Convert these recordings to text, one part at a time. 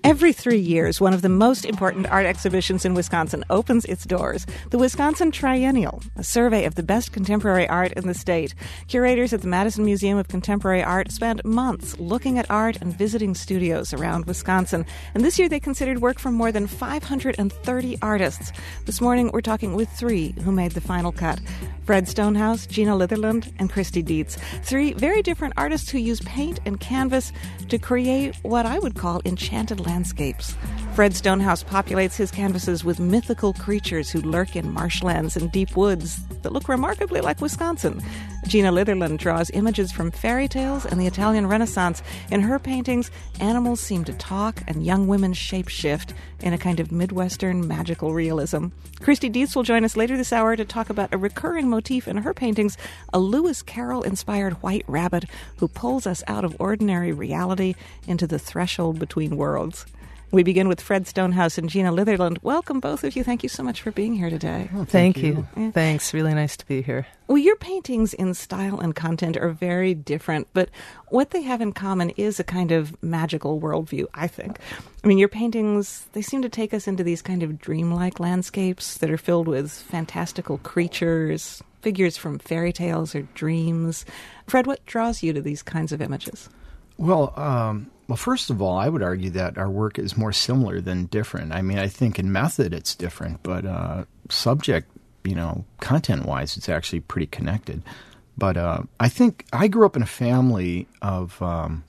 Every 3 years, one of the most important art exhibitions in Wisconsin opens its doors, the Wisconsin Triennial, a survey of the best contemporary art in the state. Curators at the Madison Museum of Contemporary Art spent months looking at art and visiting studios around Wisconsin. And this year they considered work from more than 530 artists. This morning we're talking with three who made the final cut: Fred Stonehouse, Gina Litherland, and Christy Dietz. Three very different artists who use paint and canvas to create what I would call enchanted landscapes. Fred Stonehouse populates his canvases with mythical creatures who lurk in marshlands and deep woods that look remarkably like Wisconsin. Gina Litherland draws images from fairy tales and the Italian Renaissance. In her paintings, animals seem to talk and young women shape-shift in a kind of Midwestern magical realism. Christy Dietz will join us later this hour to talk about a recurring motif in her paintings, a Lewis Carroll-inspired white rabbit who pulls us out of ordinary reality into the threshold between worlds. We begin with Fred Stonehouse and Gina Litherland. Welcome, both of you. Thank you so much for being here today. Oh, thank you. Yeah. Thanks. Really nice to be here. Well, your paintings in style and content are very different, but what they have in common is a kind of magical worldview, I think. I mean, your paintings, they seem to take us into these kind of dreamlike landscapes that are filled with fantastical creatures, figures from fairy tales or dreams. Fred, what draws you to these kinds of images? Well, first of all, I would argue that our work is more similar than different. I mean, I think in method it's different, but subject, content-wise, it's actually pretty connected. But I think I grew up in a family of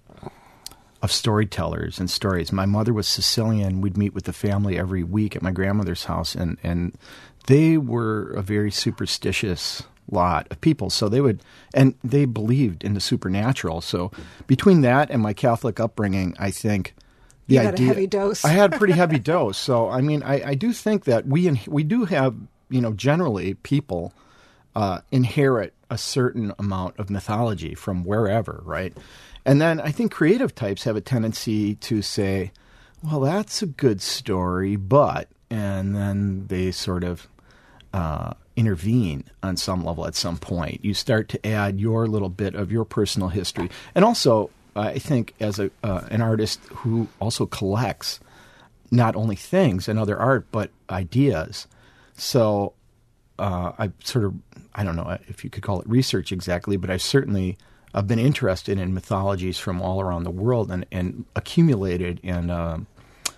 storytellers and stories. My mother was Sicilian. We'd meet with the family every week at my grandmother's house, and they were a very superstitious lot of people. So they believed in the supernatural. So between that and my Catholic upbringing, I think you had a heavy dose. I had a pretty heavy dose. So, I mean, I do think that we do have, generally people inherit a certain amount of mythology from wherever, right? And then I think creative types have a tendency to say, well, that's a good story, but, and then they sort of intervene on some level at some point. You start to add your little bit of your personal history. And also, I think as an artist who also collects not only things and other art, but ideas. So I don't know if you could call it research exactly, but I've been interested in mythologies from all around the world and accumulated and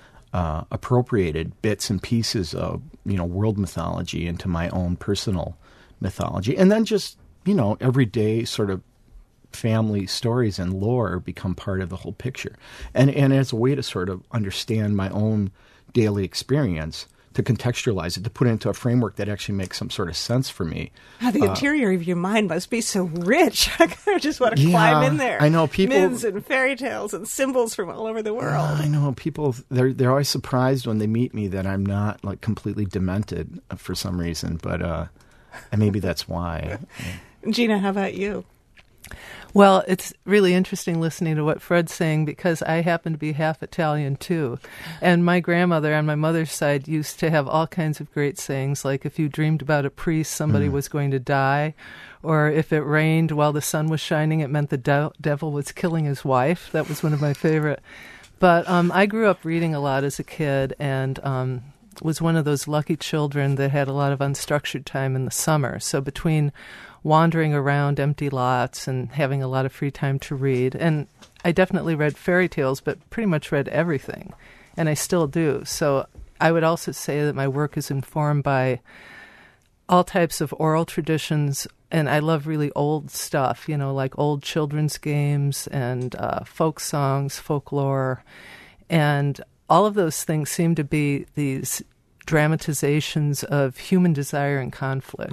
appropriated bits and pieces of world mythology into my own personal mythology, and then just everyday sort of family stories and lore become part of the whole picture, and as a way to sort of understand my own daily experience, to contextualize it, to put it into a framework that actually makes some sort of sense for me. The interior of your mind must be so rich. I just want to climb in there. I know people, myths and fairy tales and symbols from all over the world. I know people. They're always surprised when they meet me that I'm not like completely demented for some reason, but and maybe that's why. Gina, how about you? Well, it's really interesting listening to what Fred's saying because I happen to be half Italian too. And my grandmother on my mother's side used to have all kinds of great sayings, like if you dreamed about a priest, somebody was going to die. Or if it rained while the sun was shining, it meant the devil was killing his wife. That was one of my favorite. But I grew up reading a lot as a kid and was one of those lucky children that had a lot of unstructured time in the summer. So between wandering around empty lots and having a lot of free time to read. And I definitely read fairy tales, but pretty much read everything. And I still do. So I would also say that my work is informed by all types of oral traditions. And I love really old stuff, like old children's games and folk songs, folklore. And all of those things seem to be these dramatizations of human desire and conflict,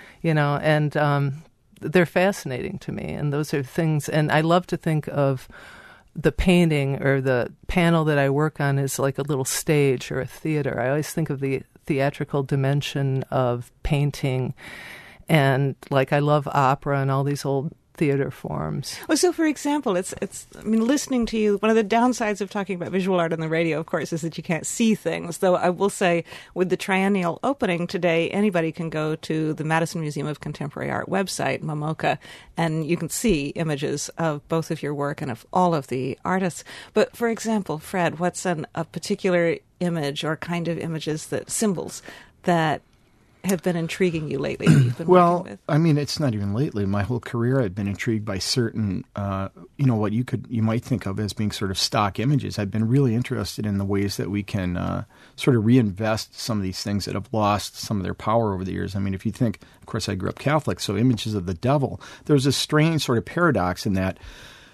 and they're fascinating to me. And those are things, and I love to think of the painting or the panel that I work on as like a little stage or a theater. I always think of the theatrical dimension of painting, and like I love opera and all these old theater forms. Well, so for example, it's I mean, listening to you, one of the downsides of talking about visual art on the radio, of course, is that you can't see things. Though I will say, with the triennial opening today, anybody can go to the Madison Museum of Contemporary Art website, MoMoCA, and you can see images of both of your work and of all of the artists. But for example, Fred, what's a particular image or kind of images, that symbols that have been intriguing you lately that you've been working with? I mean, it's not even lately. My whole career I've been intrigued by certain, what you might think of as being sort of stock images. I've been really interested in the ways that we can sort of reinvest some of these things that have lost some of their power over the years. I mean, if you think, of course, I grew up Catholic, so images of the devil, there's a strange sort of paradox in that,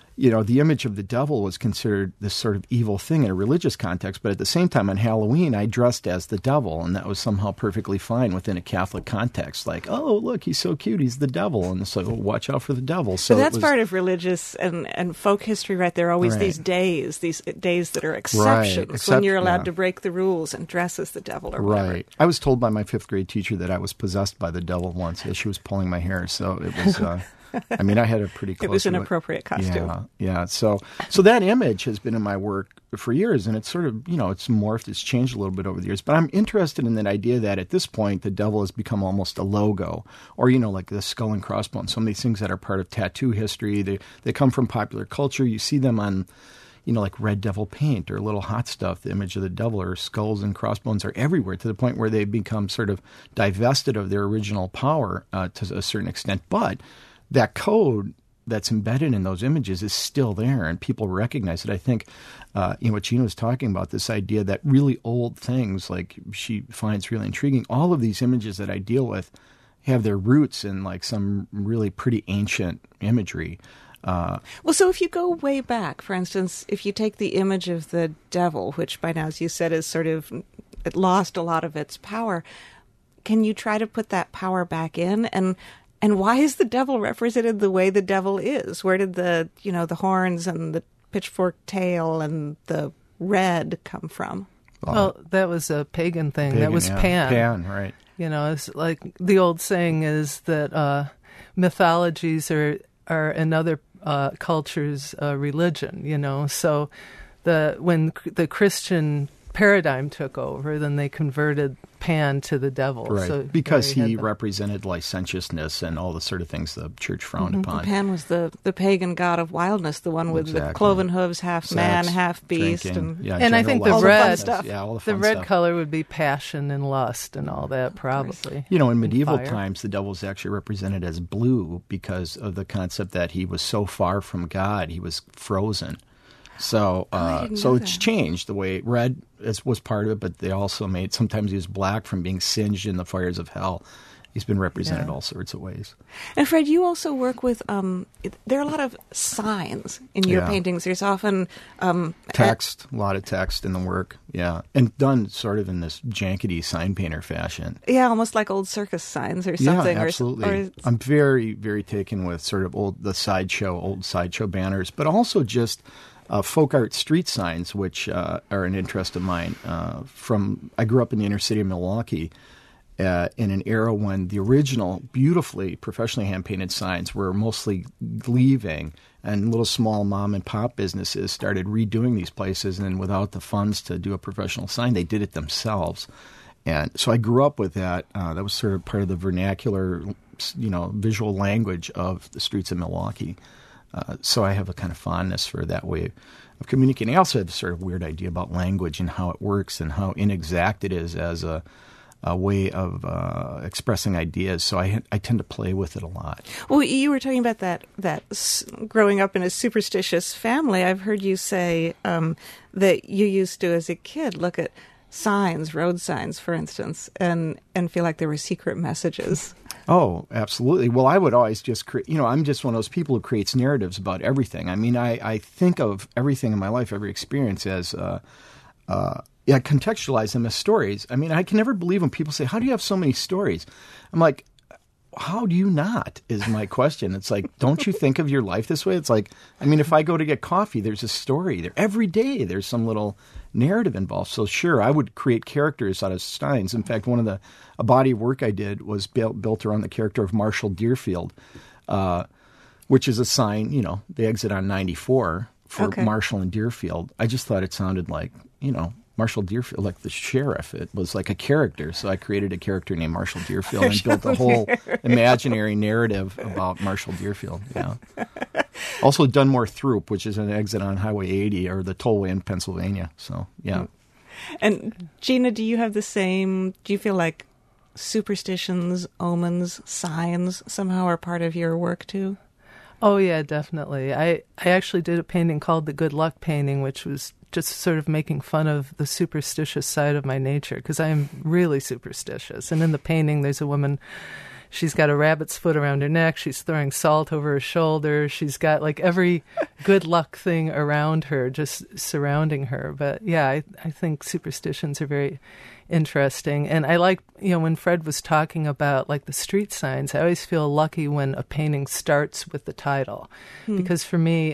the image of the devil was considered this sort of evil thing in a religious context, but at the same time on Halloween, I dressed as the devil, and that was somehow perfectly fine within a Catholic context. Like, oh, look, he's so cute, he's the devil, and so watch out for the devil. So that's part of religious and folk history, right? There are always these days that are exceptions when you're allowed to break the rules and dress as the devil or whatever. Right. I was told by my 5th grade teacher that I was possessed by the devil once as she was pulling my hair, so it was... I mean, I had a pretty close... It was an appropriate costume. Yeah. So that image has been in my work for years, and it's sort of, it's morphed, it's changed a little bit over the years. But I'm interested in that idea that at this point, the devil has become almost a logo, or, like the skull and crossbones. Some of these things that are part of tattoo history, they come from popular culture. You see them on... like red devil paint or little hot stuff, the image of the devil or skulls and crossbones are everywhere to the point where they've become sort of divested of their original power to a certain extent. But that code that's embedded in those images is still there, and people recognize it. I think, what Gina was talking about, this idea that really old things, like she finds really intriguing, all of these images that I deal with have their roots in like some really pretty ancient imagery. So if you go way back, for instance, if you take the image of the devil, which by now, as you said, is sort of, it lost a lot of its power, can you try to put that power back in? And why is the devil represented the way the devil is? Where did the horns and the pitchfork tail and the red come from? Well, that was a pagan thing. That was Pan. Pan, right. It's like the old saying is that mythologies are another culture's religion, So when the Christian paradigm took over, then they converted Pan to the devil. Right, so because he represented licentiousness and all the sort of things the church frowned upon. Pan was the pagan god of wildness, the one with the cloven hooves, half man, half beast. And I think the red color would be passion and lust and all that, probably. In medieval times, the devil was actually represented as blue because of the concept that he was so far from God, he was frozen. So it's changed the way red was part of it, but they also sometimes use black from being singed in the fires of hell. He's been represented all sorts of ways. And Fred, you also work with, there are a lot of signs in your paintings. There's often... text, a lot of text in the work, and done sort of in this jankety sign painter fashion. Yeah, almost like old circus signs or something. Yeah, absolutely. I'm very, very taken with sort of old sideshow banners, but also just... folk art street signs, which are an interest of mine. I grew up in the inner city of Milwaukee in an era when the original, beautifully, professionally hand-painted signs were mostly leaving, and little small mom-and-pop businesses started redoing these places, and without the funds to do a professional sign, they did it themselves. And so I grew up with that. That was sort of part of the vernacular, visual language of the streets of Milwaukee. So I have a kind of fondness for that way of communicating. I also have a sort of weird idea about language and how it works and how inexact it is as a way of expressing ideas. So I tend to play with it a lot. Well, you were talking about that growing up in a superstitious family. I've heard you say that you used to, as a kid, look at signs, road signs, for instance, and feel like there were secret messages. Oh, absolutely. Well, I would always just create, I'm just one of those people who creates narratives about everything. I mean, I think of everything in my life, every experience as, contextualize them as stories. I mean, I can never believe when people say, how do you have so many stories? I'm like, how do you not, is my question. It's like, don't you think of your life this way? It's like, I mean, if I go to get coffee, there's a story there. Every day there's some little narrative involved. So sure, I would create characters out of signs. In fact, a body of work I did was built around the character of Marshall Deerfield, which is a sign, the exit on 94 for Okay. Marshall and Deerfield. I just thought it sounded like, Marshall Deerfield, like the sheriff. It was like a character. So I created a character named Marshall Deerfield and built a whole imaginary narrative about Marshall Deerfield. Yeah. Also Dunmore Throop, which is an exit on Highway 80 or the tollway in Pennsylvania. So, yeah. And Gina, do you feel like superstitions, omens, signs somehow are part of your work too? Oh, yeah, definitely. I actually did a painting called the Good Luck Painting, which was just sort of making fun of the superstitious side of my nature, because I am really superstitious. And in the painting, there's a woman, she's got a rabbit's foot around her neck, she's throwing salt over her shoulder, she's got like every good luck thing around her, just surrounding her. But yeah, I think superstitions are very interesting. And I like, when Fred was talking about like the street signs, I always feel lucky when a painting starts with the title, because for me,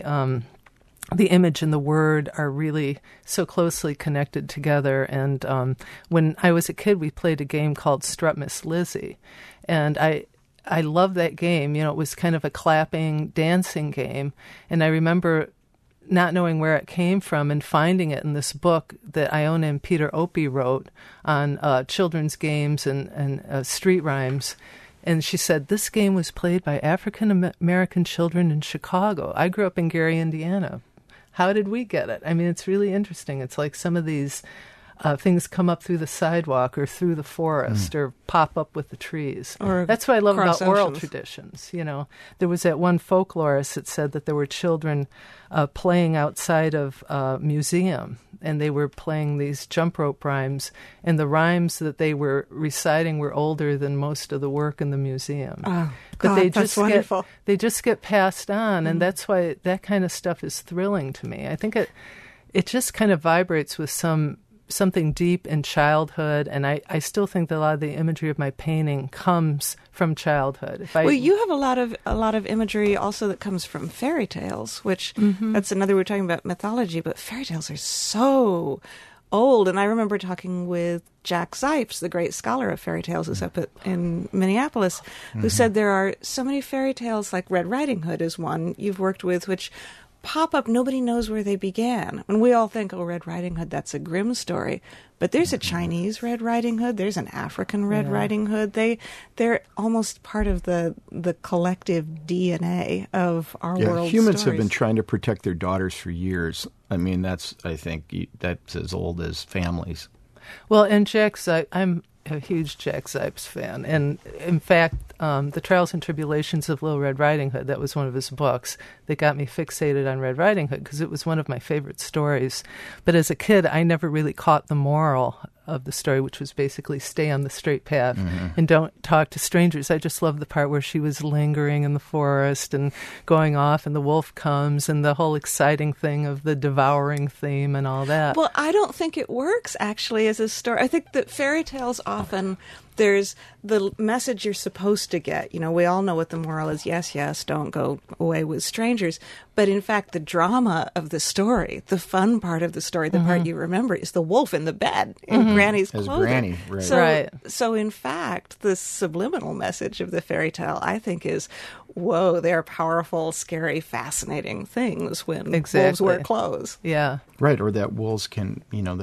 the image and the word are really so closely connected together. And when I was a kid, we played a game called Strut Miss Lizzie. And I love that game. It was kind of a clapping, dancing game. And I remember not knowing where it came from and finding it in this book that Iona and Peter Opie wrote on children's games and street rhymes. And she said, this game was played by African-American children in Chicago. I grew up in Gary, Indiana. How did we get it? I mean, it's really interesting. It's like some of these things come up through the sidewalk or through the forest or pop up with the trees. Or that's what I love about oral oceans. traditions. There was that one folklorist that said that there were children playing outside of a museum, and they were playing these jump rope rhymes, and the rhymes that they were reciting were older than most of the work in the museum. Oh, But God, they that's just wonderful. they just get passed on, and that's why that kind of stuff is thrilling to me. I think it just kind of vibrates with something deep in childhood, and I still think that a lot of the imagery of my painting comes from childhood. Well, you have a lot of imagery also that comes from fairy tales, which that's another. We're talking about mythology, but fairy tales are so old. And I remember talking with Jack Zipes, the great scholar of fairy tales, who's up in Minneapolis, who said there are so many fairy tales, like Red Riding Hood is one you've worked with, which pop up, nobody knows where they began. When we all think, oh, Red Riding Hood, that's a Grimm story. But there's a Chinese Red Riding Hood. There's an African Red Riding Hood. They're almost part of the collective DNA of our world. Humans stories. have been trying to protect their daughters for years. I mean, I think that's as old as families. Well, and Jack Zipes, I'm a huge Jack Zipes fan. And in fact, The Trials and Tribulations of Little Red Riding Hood, that was one of his books that got me fixated on Red Riding Hood because it was one of my favorite stories. But as a kid, I never really caught the moral of the story, which was basically stay on the straight path and don't talk to strangers. I just loved the part where she was lingering in the forest and going off and the wolf comes and the whole exciting thing of the devouring theme and all that. Well, I don't think it works, actually, as a story. I think that fairy tales often, there's the message you're supposed to get. We all know what the moral is. Yes, yes, don't go away with strangers. But in fact, the drama of the story, the fun part of the story, the part you remember, is the wolf in the bed in Granny's As clothing. Granny, right. So in fact, the subliminal message of the fairy tale, I think, is, whoa, they're powerful, scary, fascinating things when wolves wear clothes. Yeah. Right, or that wolves can,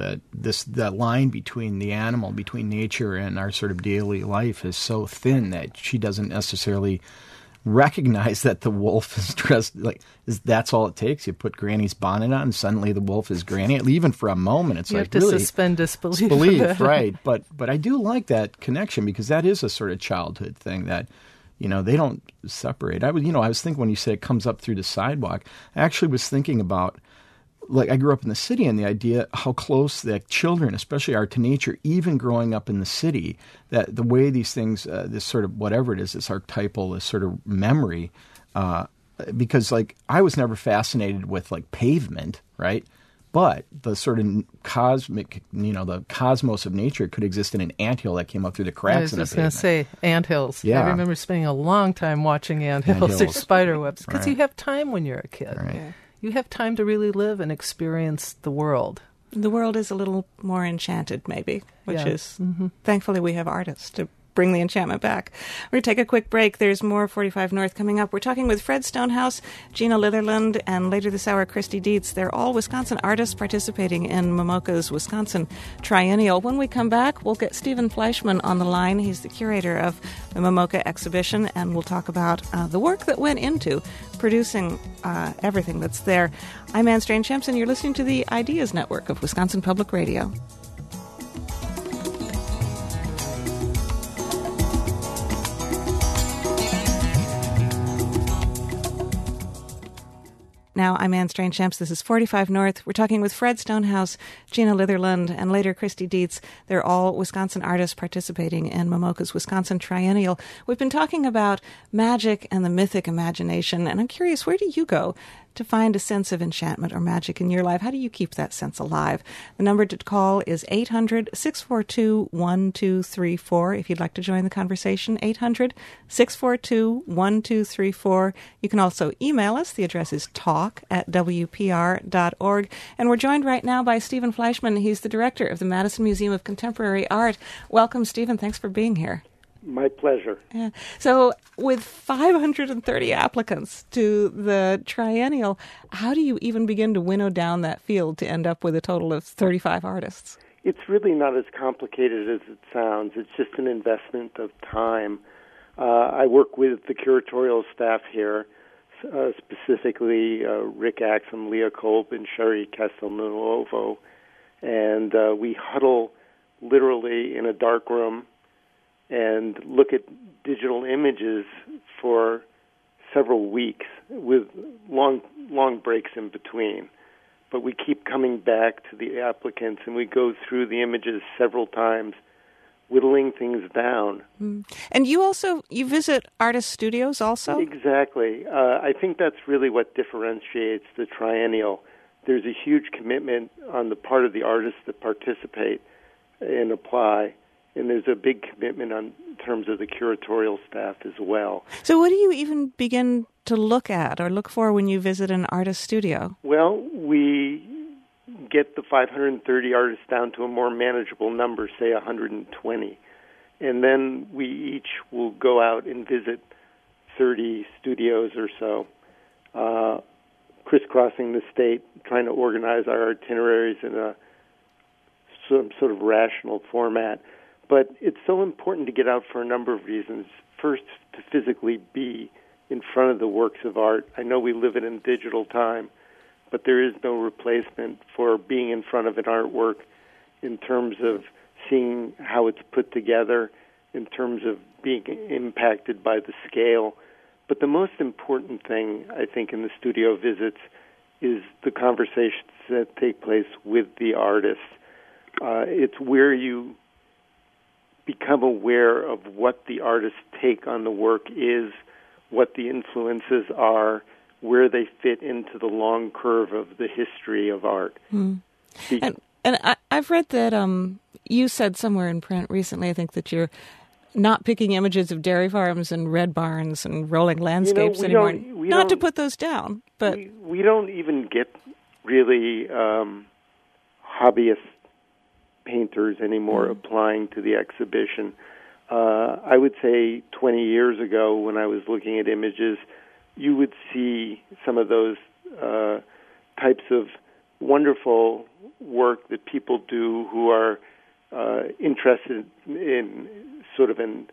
that line between the animal, between nature and our sort of daily life is so thin that she doesn't necessarily recognize that the wolf is dressed that's all it takes. You put Granny's bonnet on and suddenly the wolf is Granny. Even for a moment, it's you like have to really suspend disbelief. Right. But I do like that connection because that is a sort of childhood thing that they don't separate. I was thinking when you said it comes up through the sidewalk, I actually was thinking about, I grew up in the city and the idea how close that children, especially, are to nature, even growing up in the city, that the way these things, this sort of whatever it is, this archetypal, this sort of memory, because I was never fascinated with pavement, right? But the sort of cosmic, the cosmos of nature could exist in an anthill that came up through the cracks in I a was just going pavement. to say anthills. Yeah. I remember spending a long time watching anthills or spider webs because Right. you have time when you're a kid. Right. Yeah. You have time to really live and experience the world. The world is a little more enchanted, maybe, which Yeah. is, thankfully, we have artists to bring the enchantment back. We're going to take a quick break. There's more 45 North coming up. We're talking with Fred Stonehouse, Gina Litherland, and later this hour, Christy Dietz. They're all Wisconsin artists participating in MoMoCA's Wisconsin Triennial. When we come back, we'll get Stephen Fleischman on the line. He's the curator of the MoMoCA exhibition, and we'll talk about the work that went into producing everything that's there. I'm Anne Strange-Hampson. You're listening to the Ideas Network of Wisconsin Public Radio. Now, I'm Anne Strange-Hampson. This is 45 North. We're talking with Fred Stonehouse, Gina Litherland, and later Christy Dietz. They're all Wisconsin artists participating in MoMoCA's Wisconsin Triennial. We've been talking about magic and the mythic imagination, and I'm curious, where do you go to find a sense of enchantment or magic in your life? How do you keep that sense alive? The number to call is 800-642-1234 if you'd like to join the conversation, 800-642-1234. You can also email us. The address is talk@wpr.org. And we're joined right now by Stephen Fleischman. He's the director of the Madison Museum of Contemporary Art. Welcome, Stephen. Thanks for being here. My pleasure. Yeah. So with 530 applicants to the Triennial, how do you even begin to winnow down that field to end up with a total of 35 artists? It's really not as complicated as it sounds. It's just an investment of time. I work with the curatorial staff here, specifically Rick Axum, Leah Kolb, and Sherry Castelnuovo, and we huddle literally in a dark room and look at digital images for several weeks with long breaks in between. But we keep coming back to the applicants, and we go through the images several times, whittling things down. Mm. And you visit artist studios also? Exactly. I think that's really what differentiates the Triennial. There's a huge commitment on the part of the artists that participate and apply. And there's a big commitment in terms of the curatorial staff as well. So what do you even begin to look at or look for when you visit an artist studio? Well, we get the 530 artists down to a more manageable number, say 120. And then we each will go out and visit 30 studios or so, crisscrossing the state, trying to organize our itineraries in some sort of rational format. But it's so important to get out for a number of reasons. First, to physically be in front of the works of art. I know we live in a digital time, but there is no replacement for being in front of an artwork in terms of seeing how it's put together, in terms of being impacted by the scale. But the most important thing, I think, in the studio visits is the conversations that take place with the artists. It's where you become aware of what the artist's take on the work is, what the influences are, where they fit into the long curve of the history of art. Mm. And I've read that you said somewhere in print recently, I think, that you're not picking images of dairy farms and red barns and rolling landscapes anymore. Not to put those down, but we don't even get really hobbyist painters anymore applying to the exhibition. I would say 20 years ago when I was looking at images, you would see some of those types of wonderful work that people do who are interested in sort of an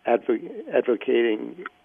advocation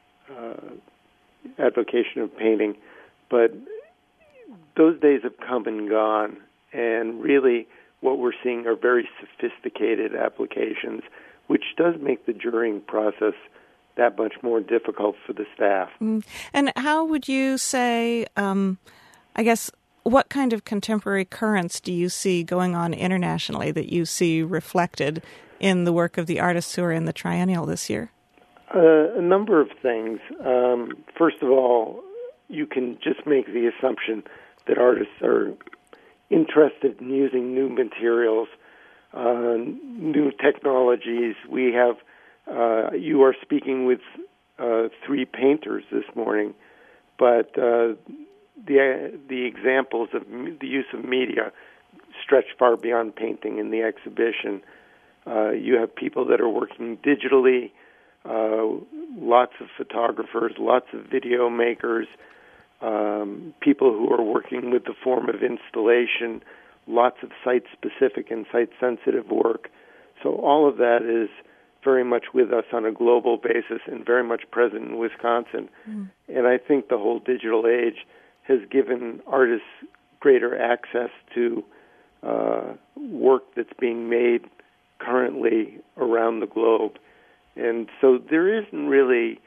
of painting. But those days have come and gone, and really what we're seeing are very sophisticated applications, which does make the jurying process that much more difficult for the staff. Mm. And how would you say, I guess, what kind of contemporary currents do you see going on internationally that you see reflected in the work of the artists who are in the Triennial this year? A number of things. First of all, you can just make the assumption that artists are interested in using new materials, new technologies. We have, you are speaking with 3 painters this morning, but the examples of the use of media stretch far beyond painting in the exhibition. You have people that are working digitally, lots of photographers, lots of video makers, people who are working with the form of installation, lots of site-specific and site-sensitive work. So all of that is very much with us on a global basis and very much present in Wisconsin. And I think the whole digital age has given artists greater access to work that's being made currently around the globe. And so there isn't really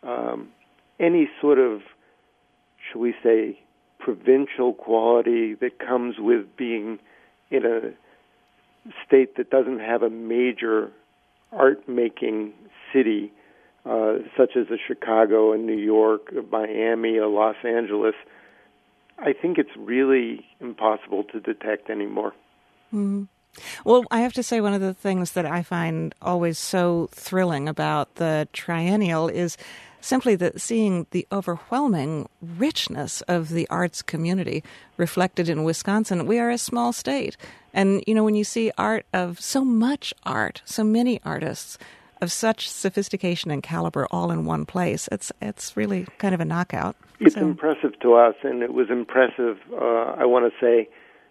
any sort of, shall we say, provincial quality that comes with being in a state that doesn't have a major art-making city, such as a Chicago, a New York, a Miami, a Los Angeles. I think it's really impossible to detect anymore. Mm-hmm. Well, I have to say one of the things that I find always so thrilling about the Triennial is simply seeing the overwhelming richness of the arts community reflected in Wisconsin. We are a small state. And, when you see art of so much art, so many artists of such sophistication and caliber all in one place, it's really kind of a knockout. It's impressive to us, and it was impressive, I want to say,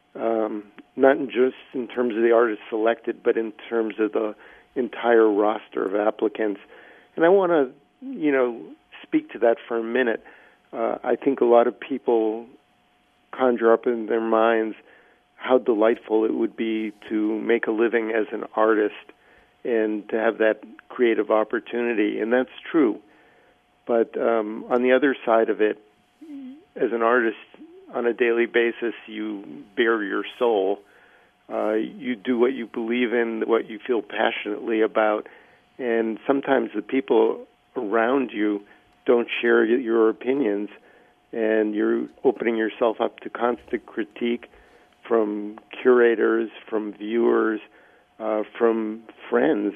not just in terms of the artists selected, but in terms of the entire roster of applicants. And I want to, speak to that for a minute. I think a lot of people conjure up in their minds how delightful it would be to make a living as an artist and to have that creative opportunity, and that's true. But on the other side of it, as an artist, on a daily basis, you bare your soul. You do what you believe in, what you feel passionately about, and sometimes the people around you don't share your opinions, and you're opening yourself up to constant critique from curators, from viewers, from friends,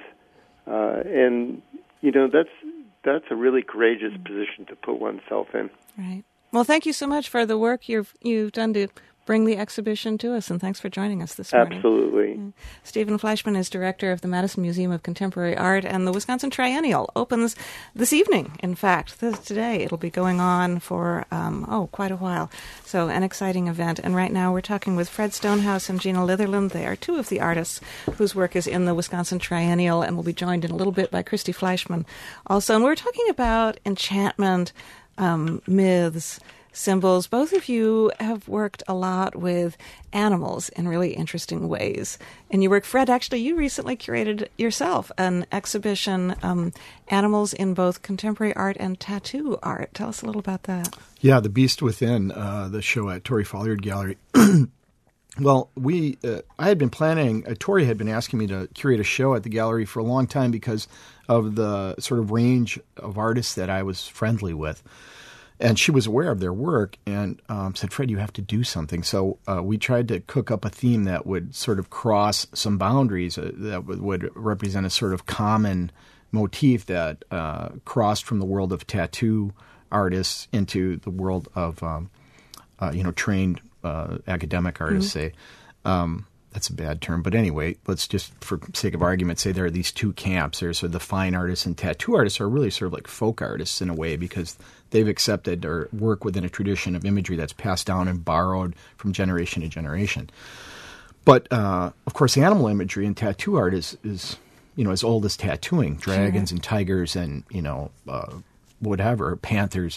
and that's a really courageous position to put oneself in. Right. Well, thank you so much for the work you've done to bring the exhibition to us, and thanks for joining us this morning. Absolutely. Stephen Fleischman is director of the Madison Museum of Contemporary Art, and the Wisconsin Triennial opens this evening. In fact, today it'll be going on for, quite a while. So an exciting event. And right now we're talking with Fred Stonehouse and Gina Litherland. They are two of the artists whose work is in the Wisconsin Triennial, and we'll be joined in a little bit by Christy Fleischman also. And we're talking about enchantment, myths, symbols. Both of you have worked a lot with animals in really interesting ways. And Fred, actually, you recently curated yourself an exhibition, Animals in both Contemporary Art and Tattoo Art. Tell us a little about that. Yeah, The Beast Within, the show at Torrey Folliard Gallery. Well, I had been planning, Torrey had been asking me to curate a show at the gallery for a long time because of the sort of range of artists that I was friendly with. And she was aware of their work and said, Fred, you have to do something. So we tried to cook up a theme that would sort of cross some boundaries that would represent a sort of common motif that crossed from the world of tattoo artists into the world of, trained academic artists, say. That's a bad term. But anyway, let's just, for sake of argument, say there are these two camps. There's sort of the fine artists, and tattoo artists are really sort of like folk artists in a way because they've accepted or work within a tradition of imagery that's passed down and borrowed from generation to generation. But, of course, animal imagery and tattoo art is as old as tattooing. Dragons and tigers and, whatever, panthers.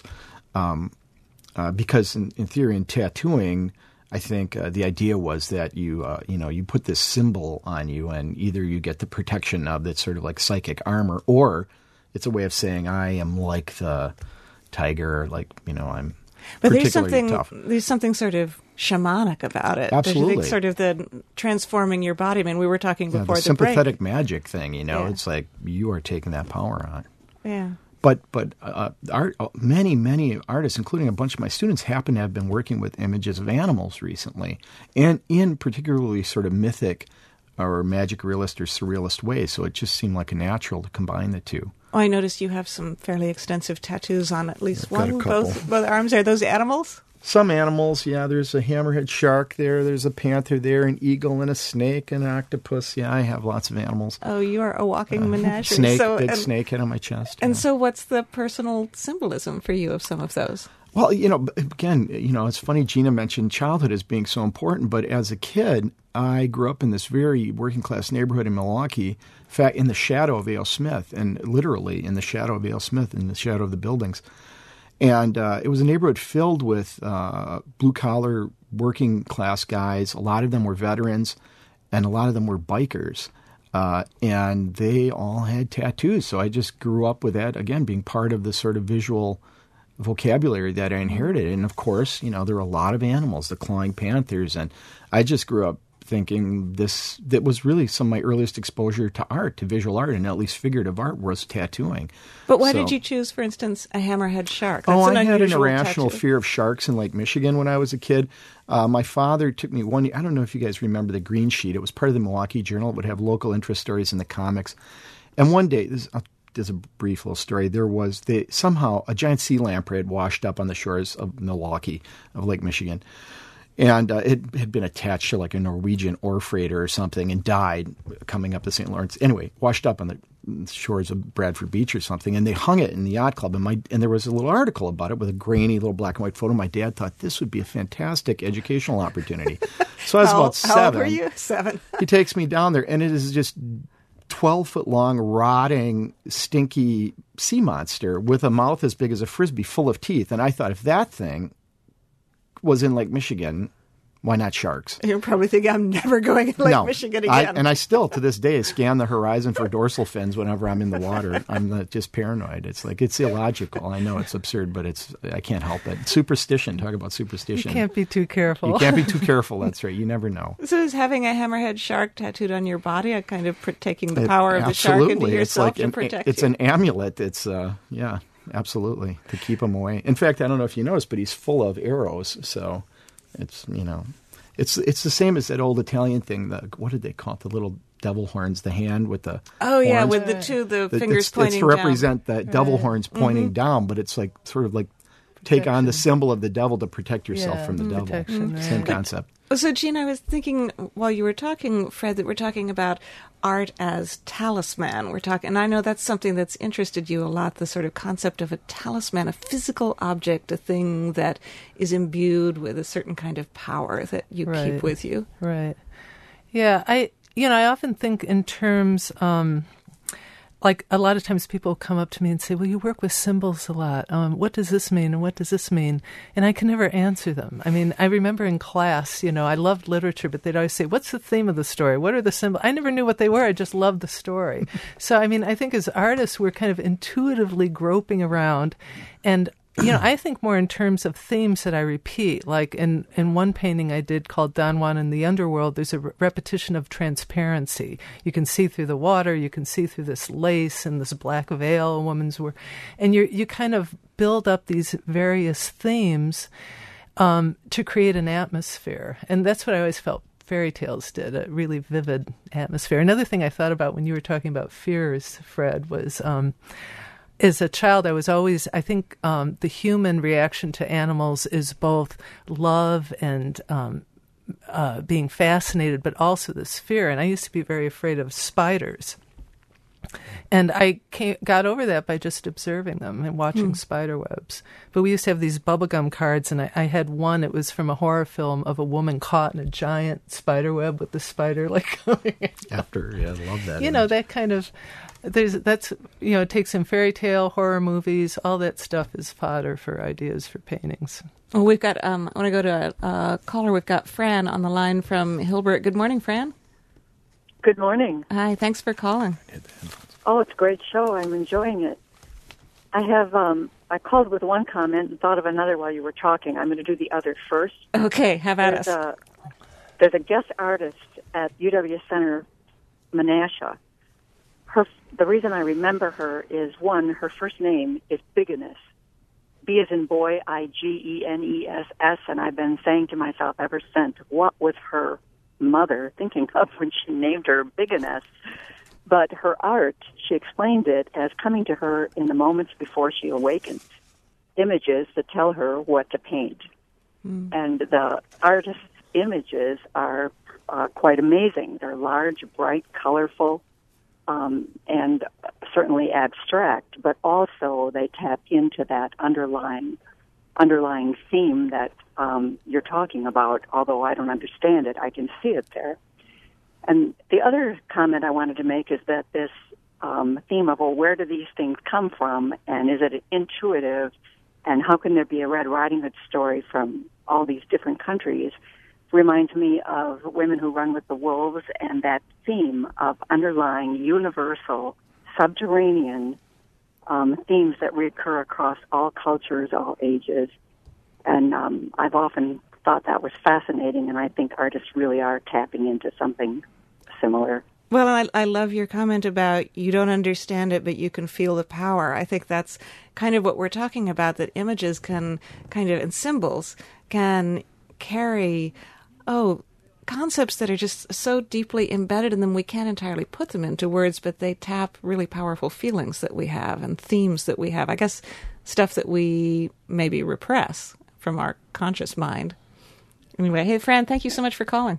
Because in theory, in tattooing, I think the idea was that you put this symbol on you, and either you get the protection of that sort of like psychic armor, or it's a way of saying I am like the tiger, like I'm. But particularly tough. There's something sort of shamanic about it. Absolutely, sort of the transforming your body. I mean, we were talking before the sympathetic magic thing. It's like you are taking that power on. Yeah. But many artists, including a bunch of my students, happen to have been working with images of animals recently, and in particularly sort of mythic or magic realist or surrealist ways. So it just seemed like a natural to combine the two. Oh, I noticed you have some fairly extensive tattoos on at least I've got one, a couple. both arms. Are those animals? Some animals, yeah, there's a hammerhead shark there, there's a panther there, an eagle and a snake and an octopus. Yeah, I have lots of animals. Oh, you are a walking menagerie. Snake, big snakehead on my chest. And so what's the personal symbolism for you of some of those? Well, again, it's funny Gina mentioned childhood as being so important, but as a kid, I grew up in this very working-class neighborhood in Milwaukee, in fact, in the shadow of A.L. Smith, and literally in the shadow of A.L. Smith, in the shadow of the buildings. And it was a neighborhood filled with blue-collar working-class guys. A lot of them were veterans, and a lot of them were bikers. And they all had tattoos. So I just grew up with that, again, being part of the sort of visual vocabulary that I inherited. And, of course, there were a lot of animals, the clawing panthers. And I just grew up thinking that was really some of my earliest exposure to art, to visual art, and at least figurative art, was tattooing. But why did you choose, for instance, a hammerhead shark? That's I had an irrational fear of sharks in Lake Michigan when I was a kid. My father took me I don't know if you guys remember the Green Sheet. It was part of the Milwaukee Journal. It would have local interest stories in the comics. And one day, there's a brief little story. There was somehow a giant sea lamprey had washed up on the shores of Milwaukee, of Lake Michigan. And it had been attached to like a Norwegian ore freighter or something and died coming up the St. Lawrence. Anyway, washed up on the shores of Bradford Beach or something. And they hung it in the yacht club. And there was a little article about it with a grainy little black and white photo. My dad thought this would be a fantastic educational opportunity. So I was about 7. How old were you? 7. He takes me down there, and it is just 12-foot-long, rotting, stinky sea monster with a mouth as big as a Frisbee full of teeth. And I thought, if that thing was in Lake Michigan, why not sharks? You're probably thinking, I'm never going in Lake Michigan again. And I still, to this day, scan the horizon for dorsal fins whenever I'm in the water. I'm just paranoid. It's illogical. I know it's absurd, but I can't help it. Superstition. Talk about superstition. You can't be too careful. You can't be too careful. That's right. You never know. So is having a hammerhead shark tattooed on your body a kind of taking the power of the shark into yourself to protect you? It's an amulet. It's, yeah. Absolutely, to keep him away. In fact, I don't know if you noticed, but he's full of arrows. So it's it's the same as that old Italian thing. What did they call it? The little devil horns, the hand with the horns. With the fingers pointing down. It's to represent the devil horns pointing down, but it's like sort of like take on the symbol of the devil to protect yourself from the devil. Same concept. So, Gene, I was thinking while you were talking, Fred, that we're talking about art as talisman. And I know that's something that's interested you a lot, the sort of concept of a talisman, a physical object, a thing that is imbued with a certain kind of power that you keep with you. Right. Yeah, I often think in terms, like a lot of times people come up to me and say, well, you work with symbols a lot. What does this mean? And what does this mean? And I can never answer them. I mean, I remember in class, I loved literature, but they'd always say, what's the theme of the story? What are the symbols? I never knew what they were. I just loved the story. So, I mean, I think as artists, we're kind of intuitively groping around. And I think more in terms of themes that I repeat. Like in one painting I did called Don Juan in the Underworld, there's a repetition of transparency. You can see through the water, you can see through this lace and this black veil a woman's wearing. And you kind of build up these various themes to create an atmosphere. And that's what I always felt fairy tales did, a really vivid atmosphere. Another thing I thought about when you were talking about fears, Fred, was... as a child, I think the human reaction to animals is both love and being fascinated, but also this fear. And I used to be very afraid of spiders. And I got over that by just observing them and watching spider webs. But we used to have these bubblegum cards, and I had one, it was from a horror film of a woman caught in a giant spider web with the spider coming after. Yeah, I love that. That kind of... it takes in fairy tale, horror movies, all that stuff is fodder for ideas for paintings. Well, we've got, I want to go to a caller. We've got Fran on the line from Hilbert. Good morning, Fran. Good morning. Hi, thanks for calling. Oh, it's a great show. I'm enjoying it. I called with one comment and thought of another while you were talking. I'm going to do the other first. Okay, have at us. There's a guest artist at UW Center, Menasha. The reason I remember her is, one, her first name is Bigeness. B as in boy, Igeness, and I've been saying to myself ever since, what was her mother thinking of when she named her Bigeness? But her art, she explained it as coming to her in the moments before she awakens, images that tell her what to paint. And the artist's images are quite amazing. They're large, bright, colorful, and certainly abstract, but also they tap into that underlying theme that you're talking about. Although I don't understand it, I can see it there. And the other comment I wanted to make is that this theme of, well, where do these things come from, and is it intuitive, and how can there be a Red Riding Hood story from all these different countries, reminds me of Women Who Run with the Wolves and that theme of underlying universal subterranean themes that recur across all cultures, all ages. And I've often thought that was fascinating, and I think artists really are tapping into something similar. Well, I love your comment about you don't understand it, but you can feel the power. I think that's kind of what we're talking about, that images can kind of, and symbols can carry, concepts that are just so deeply embedded in them we can't entirely put them into words, but they tap really powerful feelings that we have and themes that we have. I guess stuff that we maybe repress from our conscious mind. Anyway, hey, Fran, thank you so much for calling.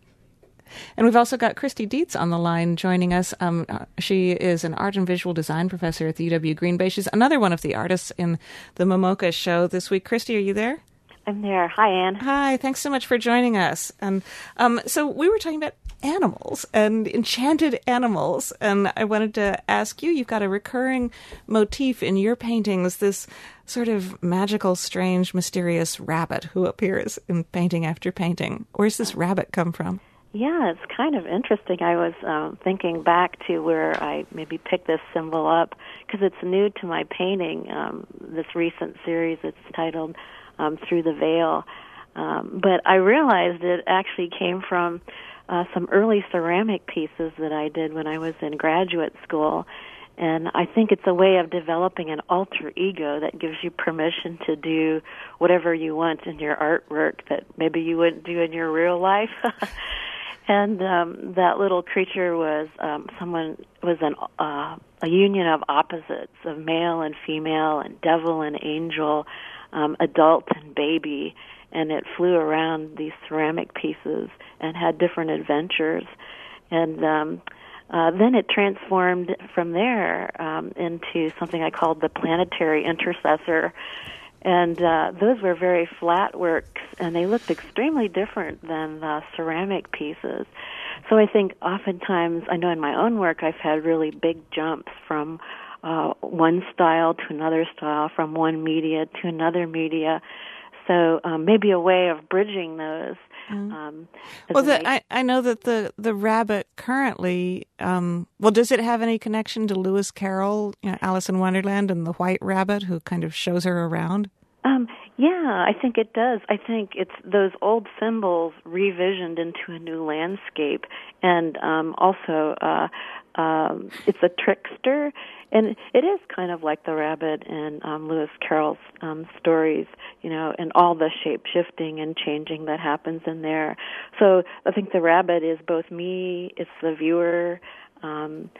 And we've also got Christy Dietz on the line joining us. She is an art and visual design professor at the UW Green Bay. She's another one of the artists in the MoMoCA show this week. Christy, are you there? I'm there. Hi, Anne. Hi, thanks so much for joining us. And so we were talking about animals and enchanted animals, and I wanted to ask you, you've got a recurring motif in your paintings, this sort of magical, strange, mysterious rabbit who appears in painting after painting. Where's this rabbit come from? Yeah, it's kind of interesting. I was thinking back to where I maybe picked this symbol up, because it's new to my painting, this recent series. It's titled Through the Veil. But I realized it actually came from some early ceramic pieces that I did when I was in graduate school. And I think it's a way of developing an alter ego that gives you permission to do whatever you want in your artwork that maybe you wouldn't do in your real life. And that little creature was a union of opposites, of male and female, and devil and angel, adult and baby, and it flew around these ceramic pieces and had different adventures. And then it transformed from there into something I called the planetary intercessor. And those were very flat works, and they looked extremely different than the ceramic pieces. So I think oftentimes, I know in my own work, I've had really big jumps from one style to another style, from one media to another media. So maybe a way of bridging those. I know that the rabbit currently, does it have any connection to Lewis Carroll, Alice in Wonderland, and the white rabbit who kind of shows her around? Yeah, I think it does. I think it's those old symbols revisioned into a new landscape, and also it's a trickster, and it is kind of like the rabbit in Lewis Carroll's stories, and all the shape-shifting and changing that happens in there. So I think the rabbit is both me, it's the viewer, and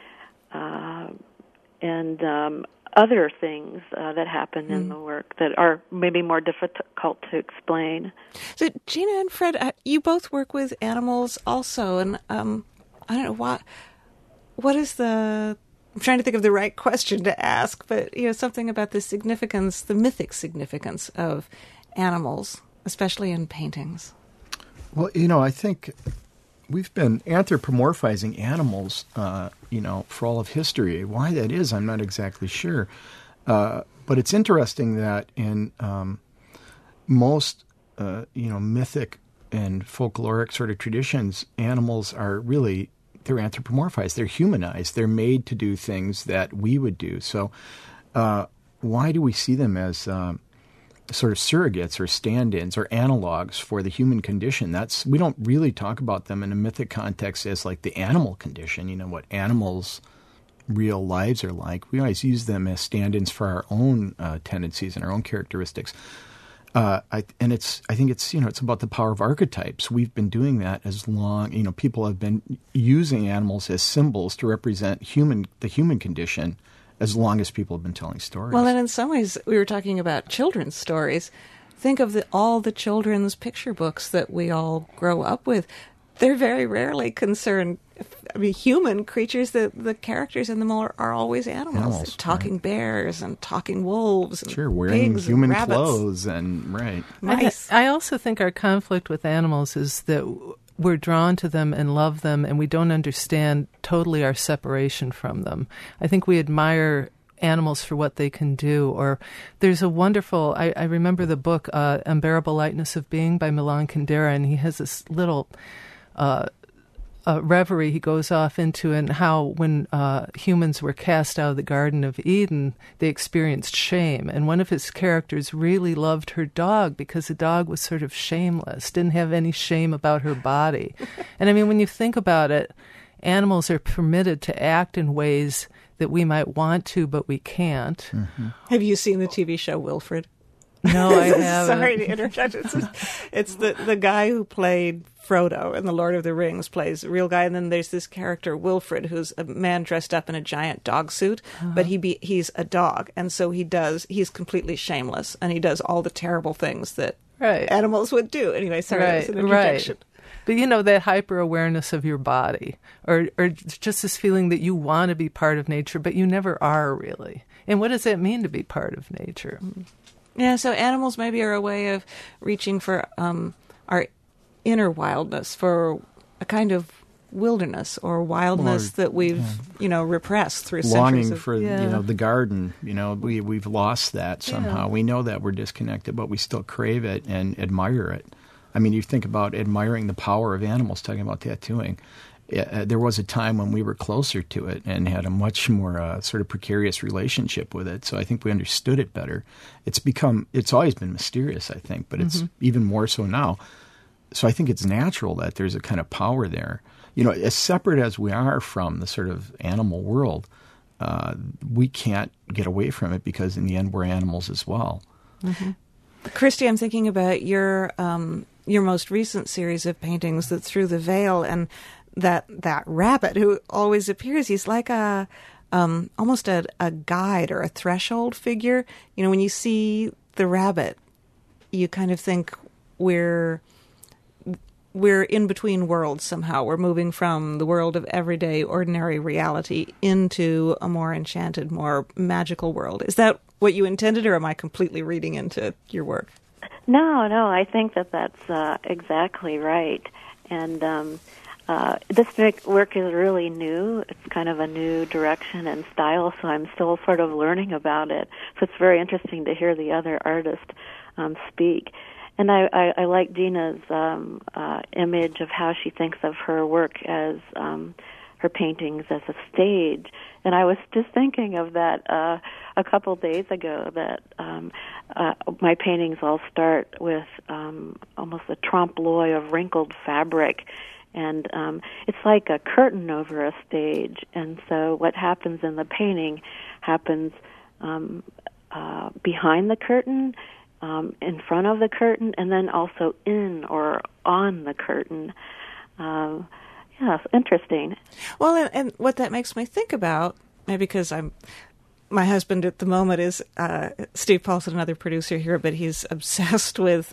other things that happen in the work that are maybe more difficult to explain. So Gina and Fred, you both work with animals also, and I don't know what is the... I'm trying to think of the right question to ask, but something about the significance, the mythic significance of animals, especially in paintings. Well, I think we've been anthropomorphizing animals, for all of history. Why that is, I'm not exactly sure. But it's interesting that in most, mythic and folkloric sort of traditions, animals are really, they're anthropomorphized. They're humanized. They're made to do things that we would do. So why do we see them as sort of surrogates or stand-ins or analogs for the human condition? We don't really talk about them in a mythic context as like the animal condition, what animals' real lives are like. We always use them as stand-ins for our own tendencies and our own characteristics. I think it's about the power of archetypes. We've been doing that as long, people have been using animals as symbols to represent the human condition as long as people have been telling stories. Well, and in some ways, we were talking about children's stories. think of all the children's picture books that we all grow up with. They're very rarely concerned. I mean, human creatures. The characters in them are always animals. Talking bears and talking wolves. And wearing pigs human and clothes and mice. I also think our conflict with animals is that we're drawn to them and love them, and we don't understand totally our separation from them. I think we admire animals for what they can do. Or there's a wonderful, I remember the book Unbearable Lightness of Being by Milan Kundera, and he has this little reverie he goes off into, and how when humans were cast out of the Garden of Eden, they experienced shame. And one of his characters really loved her dog because the dog was sort of shameless, didn't have any shame about her body. And I mean, when you think about it, animals are permitted to act in ways that we might want to, but we can't. Mm-hmm. Have you seen the TV show Wilfred? No, I haven't. Sorry to interject. It's the guy who played Frodo in The Lord of the Rings plays a real guy, and then there's this character Wilfred, who's a man dressed up in a giant dog suit, but he's a dog, and so he's completely shameless, and he does all the terrible things that animals would do. Anyway, sorry, that's an interjection. Right. But that hyper-awareness of your body, or just this feeling that you want to be part of nature, but you never are really. And what does that mean to be part of nature? Yeah, so animals maybe are a way of reaching for our inner wildness, for a kind of wilderness or wildness that we've repressed through longing centuries for the garden. We've lost that somehow. We know that we're disconnected, but we still crave it and admire it. I mean, you think about admiring the power of animals, talking about tattooing. There was a time when we were closer to it and had a much more sort of precarious relationship with it. So I think we understood it better. It's always been mysterious, I think, but it's even more so now. So I think it's natural that there's a kind of power there. As separate as we are from the sort of animal world, we can't get away from it because in the end we're animals as well. Mm-hmm. Christy, I'm thinking about your most recent series of paintings, that Through the Veil, and that rabbit who always appears. He's like almost a guide or a threshold figure. When you see the rabbit, you kind of think we're in between worlds somehow. We're moving from the world of everyday, ordinary reality into a more enchanted, more magical world. Is that what you intended, or am I completely reading into your work? No, I think that's exactly right. And this work is really new. It's kind of a new direction and style, so I'm still sort of learning about it. So it's very interesting to hear the other artists speak. And I like Dina's image of how she thinks of her work as her paintings as a stage. And I was just thinking of that a couple days ago, that my paintings all start with almost a trompe-l'oeil of wrinkled fabric. And it's like a curtain over a stage. And so what happens in the painting happens behind the curtain, in front of the curtain, and then also in or on the curtain. It's interesting. Well, and what that makes me think about, maybe because my husband at the moment is Steve Paulson, another producer here, but he's obsessed with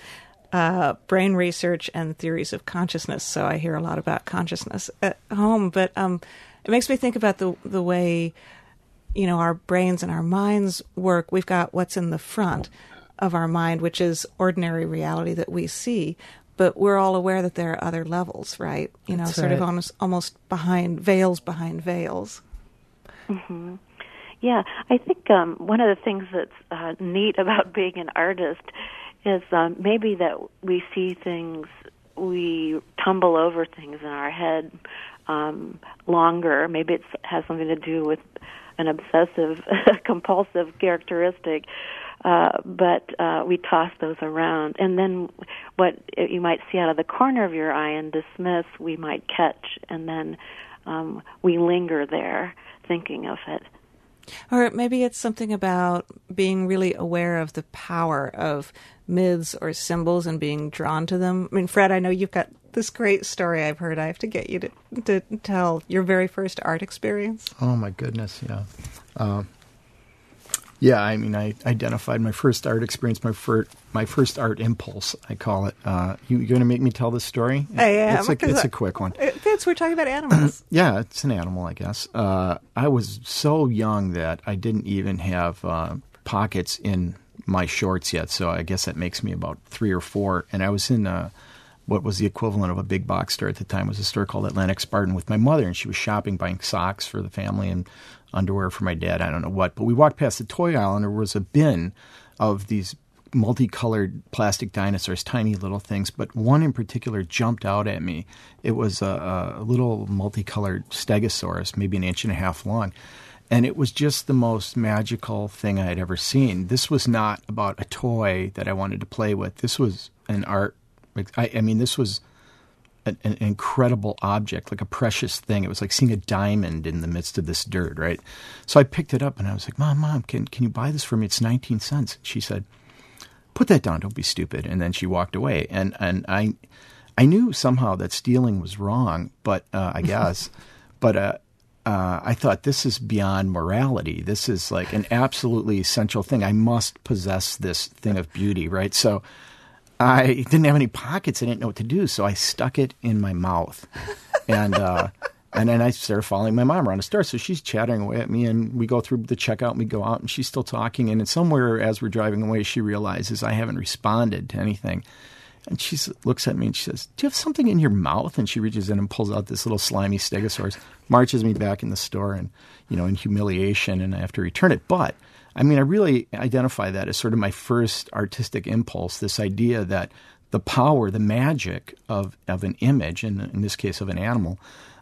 brain research and theories of consciousness. So I hear a lot about consciousness at home. But it makes me think about the way, our brains and our minds work. We've got what's in the front of our mind, which is ordinary reality that we see. But we're all aware that there are other levels, right? That's sort right. of almost behind veils. Mm-hmm. Yeah, I think one of the things that's neat about being an artist is maybe that we see things, we tumble over things in our head longer. Maybe it has something to do with an obsessive, compulsive characteristic. But we toss those around. And then what you might see out of the corner of your eye and dismiss, we might catch, and then we linger there thinking of it. Or maybe it's something about being really aware of the power of myths or symbols and being drawn to them. I mean, Fred, I know you've got this great story I've heard. I have to get you to tell your very first art experience. Oh, my goodness, yeah. Yeah, I mean, I identified my first art experience, my first art impulse, I call it. You're going to make me tell this story? I am. It's a quick one. Vince, we're talking about animals. Yeah, it's an animal, I guess. I was so young that I didn't even have pockets in my shorts yet, so I guess that makes me about 3 or 4. And I was in what was the equivalent of a big box store at the time. It was a store called Atlantic Spartan with my mother, and she was shopping, buying socks for the family and underwear for my dad, I don't know what. But we walked past the toy aisle, and there was a bin of these multicolored plastic dinosaurs, tiny little things. But one in particular jumped out at me. It was a little multicolored stegosaurus, maybe 1.5 inches long. And it was just the most magical thing I had ever seen. This was not about a toy that I wanted to play with. This was an art. I mean, this was an incredible object, like a precious thing. It was like seeing a diamond in the midst of this dirt, right? So I picked it up, and I was like, Mom, can you buy this for me? It's 19 cents. She said, put that down. Don't be stupid. And then she walked away. And I knew somehow that stealing was wrong, but I guess. But I thought, this is beyond morality. This is like an absolutely essential thing. I must possess this thing of beauty, right? So I didn't have any pockets. I didn't know what to do, so I stuck it in my mouth. And then I started following my mom around the store. So she's chattering away at me, and we go through the checkout, and we go out, and she's still talking. And somewhere as we're driving away, she realizes I haven't responded to anything. And she looks at me, and she says, do you have something in your mouth? And she reaches in and pulls out this little slimy stegosaurus, marches me back in the store, and, in humiliation, and I have to return it. But I mean, I really identify that as sort of my first artistic impulse, this idea that the power, the magic of an image, and in this case of an animal,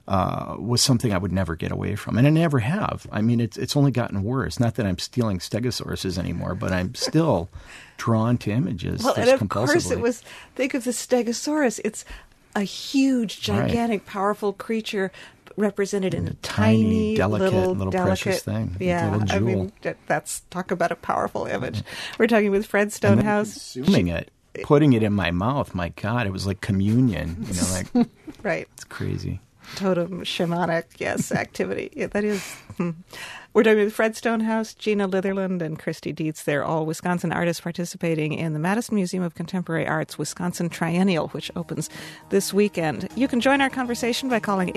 was something I would never get away from. And I never have. I mean, it's only gotten worse. Not that I'm stealing stegosauruses anymore, but I'm still drawn to images. Well, and of course it was, think of the stegosaurus. It's a huge, gigantic, powerful creature represented in a tiny, delicate, precious thing. Yeah, little jewel. I mean, that's talk about a powerful image. We're talking with Fred Stonehouse. Consuming it, putting it in my mouth. My God, it was like communion. Like right. It's crazy. Totem shamanic, yes, activity. Yeah, that is. We're talking with Fred Stonehouse, Gina Litherland, and Christy Dietz. They're all Wisconsin artists participating in the Madison Museum of Contemporary Art's Wisconsin Triennial, which opens this weekend. You can join our conversation by calling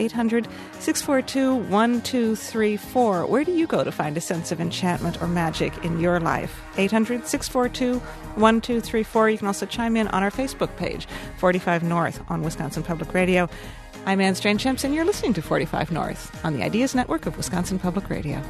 800-642-1234. Where do you go to find a sense of enchantment or magic in your life? 800-642-1234. You can also chime in on our Facebook page, 45 North on Wisconsin Public Radio. I'm Anne Strange-Shemps, and you're listening to 45 North on the Ideas Network of Wisconsin Public Radio.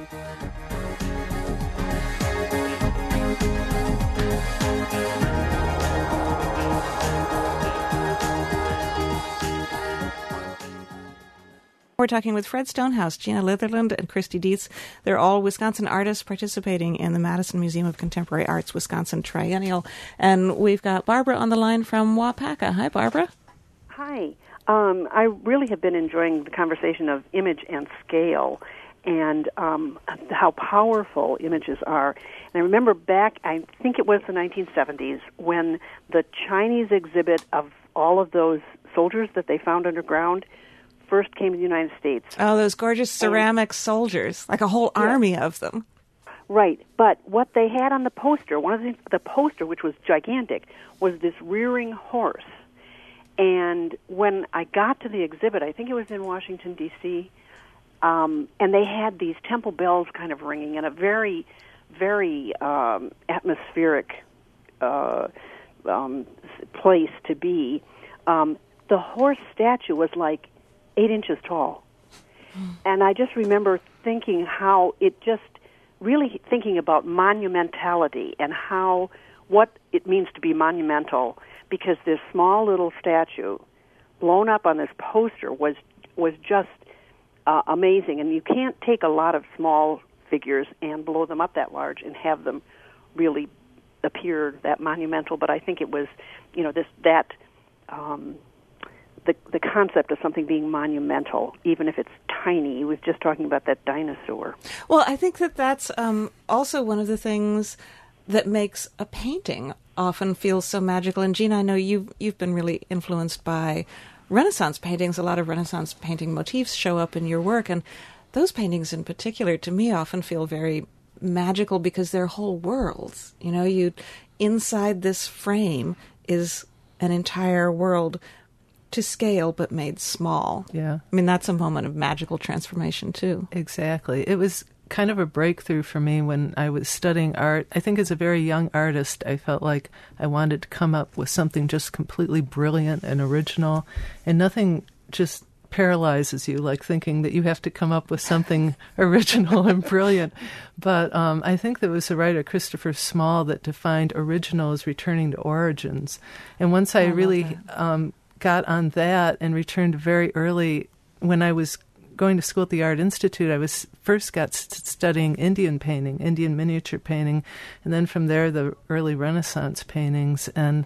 We're talking with Fred Stonehouse, Gina Litherland, and Christy Dietz. They're all Wisconsin artists participating in the Madison Museum of Contemporary Art's Wisconsin Triennial. And we've got Barbara on the line from Waupaca. Hi, Barbara. Hi. I really have been enjoying the conversation of image and scale and how powerful images are. And I remember back, I think it was the 1970s, when the Chinese exhibit of all of those soldiers that they found underground first came to the United States. Oh, those gorgeous ceramic soldiers, like a whole army of them. Right, but what they had on the poster, one of the poster, which was gigantic, was this rearing horse. And when I got to the exhibit, I think it was in Washington, D.C., and they had these temple bells kind of ringing in a very, very atmospheric place to be. The horse statue was like 8 inches tall. And I just remember thinking how it just really thinking about monumentality and what it means to be monumental, because this small little statue blown up on this poster was just amazing. And you can't take a lot of small figures and blow them up that large and have them really appear that monumental. But I think it was, the concept of something being monumental, even if it's tiny. He was just talking about that dinosaur. Well, I think that's also one of the things that makes a painting often feel so magical. And Gina, I know you've been really influenced by Renaissance paintings. A lot of Renaissance painting motifs show up in your work, and those paintings in particular, to me, often feel very magical because they're whole worlds. You know, inside this frame is an entire world to scale but made small. Yeah. I mean, that's a moment of magical transformation, too. Exactly. It was kind of a breakthrough for me when I was studying art. I think as a very young artist, I felt like I wanted to come up with something just completely brilliant and original, and nothing just paralyzes you, like thinking that you have to come up with something original and brilliant. But I think there was the writer Christopher Small that defined original as returning to origins. And once I really got on that and returned very early, when I was going to school at the Art Institute, I was first got studying Indian painting, Indian miniature painting, and then from there the early Renaissance paintings. And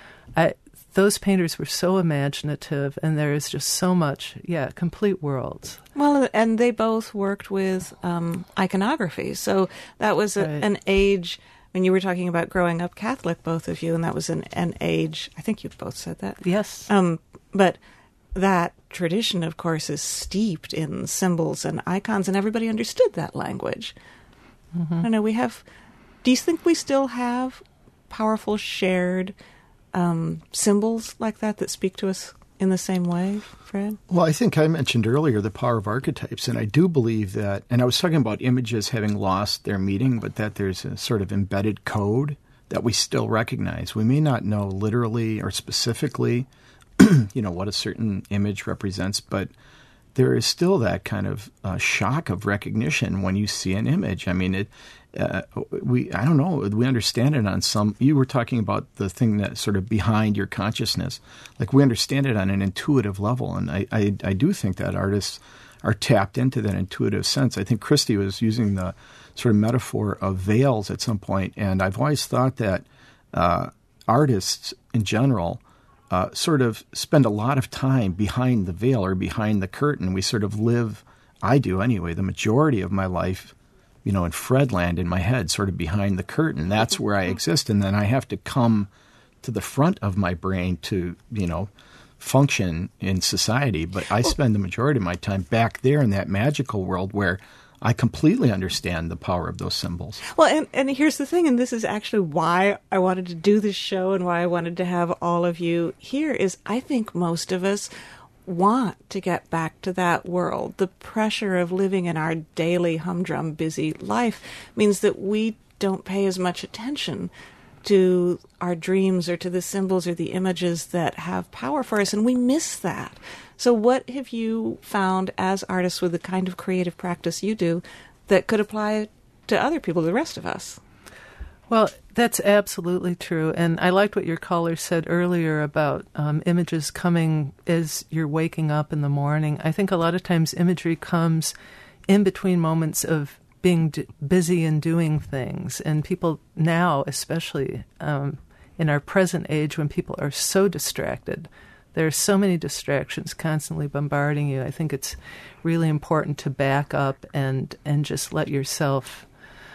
those painters were so imaginative, and there is just so much, complete worlds. Well, and they both worked with iconography. So that was an age, when you were talking about growing up Catholic, both of you, and that was an age, I think you both said that. Yes. But that tradition, of course, is steeped in symbols and icons, and everybody understood that language. Mm-hmm. I don't know, do you think we still have powerful shared symbols like that speak to us in the same way, Fred? Well, I think I mentioned earlier the power of archetypes, and I do believe that, and I was talking about images having lost their meaning, but that there's a sort of embedded code that we still recognize. We may not know literally or specifically, what a certain image represents, but there is still that kind of shock of recognition when you see an image. I mean, I don't know, we understand it on some, you were talking about the thing that's sort of behind your consciousness. Like, we understand it on an intuitive level, and I do think that artists are tapped into that intuitive sense. I think Christy was using the sort of metaphor of veils at some point, and I've always thought that artists in general sort of spend a lot of time behind the veil or behind the curtain. We sort of live, I do anyway, the majority of my life, in Fredland in my head, sort of behind the curtain. That's where I exist, and then I have to come to the front of my brain to, function in society. But I spend the majority of my time back there in that magical world where I completely understand the power of those symbols. Well, and here's the thing, and this is actually why I wanted to do this show and why I wanted to have all of you here, is I think most of us want to get back to that world. The pressure of living in our daily humdrum busy life means that we don't pay as much attention to our dreams or to the symbols or the images that have power for us, and we miss that. So what have you found as artists with the kind of creative practice you do that could apply to other people, the rest of us? Well, that's absolutely true. And I liked what your caller said earlier about images coming as you're waking up in the morning. I think a lot of times imagery comes in between moments of being busy and doing things. And people now, especially in our present age when people are so distracted, there are so many distractions constantly bombarding you. I think it's really important to back up and just let yourself,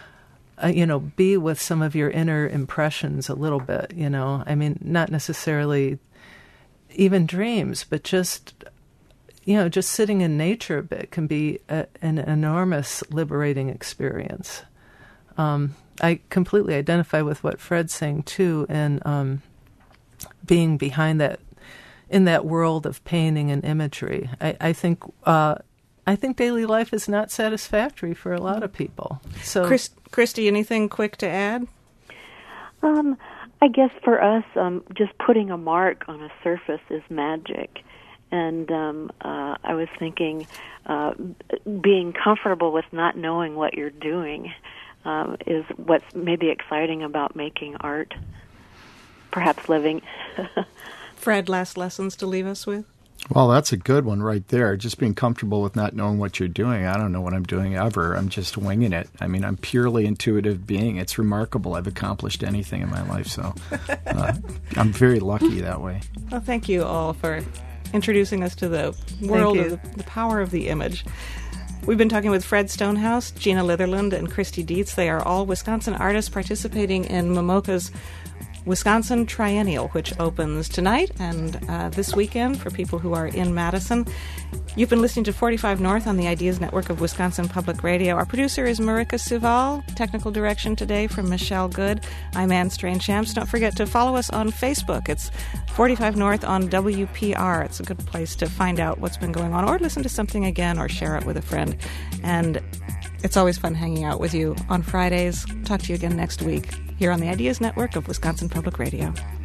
be with some of your inner impressions a little bit, I mean, not necessarily even dreams, but just sitting in nature a bit can be an enormous liberating experience. I completely identify with what Fred's saying, too, and being behind that, in that world of painting and imagery. I think daily life is not satisfactory for a lot of people. So, Christy, anything quick to add? I guess for us, just putting a mark on a surface is magic. And I was thinking being comfortable with not knowing what you're doing is what's maybe exciting about making art, perhaps living. Fred, last lessons to leave us with? Well, that's a good one right there. Just being comfortable with not knowing what you're doing. I don't know what I'm doing ever. I'm just winging it. I mean, I'm purely intuitive being. It's remarkable I've accomplished anything in my life. So I'm very lucky that way. Well, thank you all for introducing us to the world of the power of the image. We've been talking with Fred Stonehouse, Gina Litherland, and Christy Dietz. They are all Wisconsin artists participating in MoMoCA's Wisconsin Triennial, which opens tonight and this weekend for people who are in Madison. You've been listening to 45 North on the Ideas Network of Wisconsin Public Radio. Our producer is Marika Suval. Technical direction today from Michelle Good. I'm Anne Strange-Shams. Don't forget to follow us on Facebook. It's 45 North on WPR. It's a good place to find out what's been going on, or listen to something again, or share it with a friend. And it's always fun hanging out with you on Fridays. Talk to you again next week here on the Ideas Network of Wisconsin Public Radio.